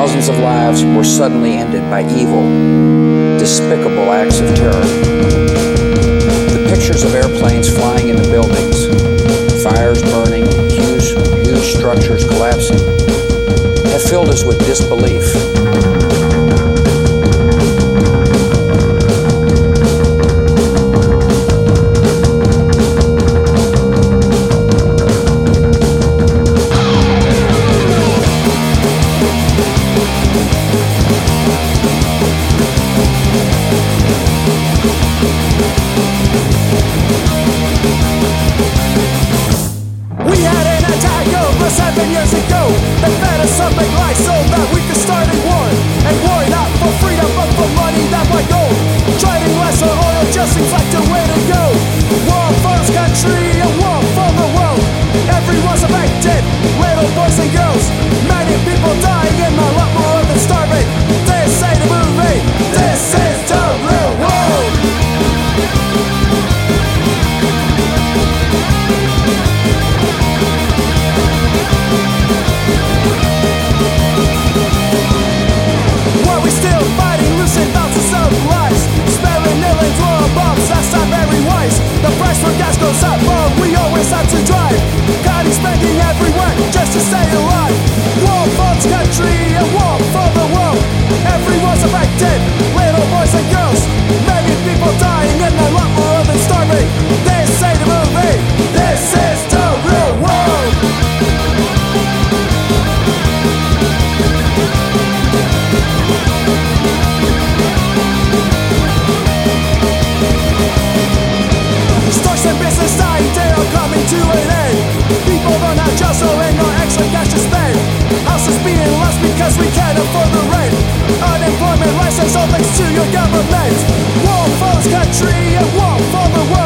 Thousands of lives were suddenly ended by evil, despicable acts of terror. The pictures of airplanes flying into buildings, fires burning, huge structures collapsing, have filled us with disbelief. We had an attack over 7 years ago. They fed us something like so that we could start a war. And war not for freedom but for money, that's my goal. Trading lesser oil just seems like the way to go. War for this country and war for the world. Everyone's affected, little boys and girls. Many people dying and a lot more than starving. This ain't a movie, this is the real world. While we still fighting, losing thousands of lives, sparing millions more bombs, that's not very wise. The price for gas goes up, but we always have to drive. Cutting spending everywhere just to stay alive. War for this country and war for the world. Everyone's affected, little boys and girls. Many people dying and a lot more than starving. This ain't a movie, this is the real world. Stores and business dying, they are coming to an end. People don't have jobs, so ain't no extra cash to spend. Houses being lost because we can't afford the rent. Unemployment rises all thanks to your government. War for this country and war for the world.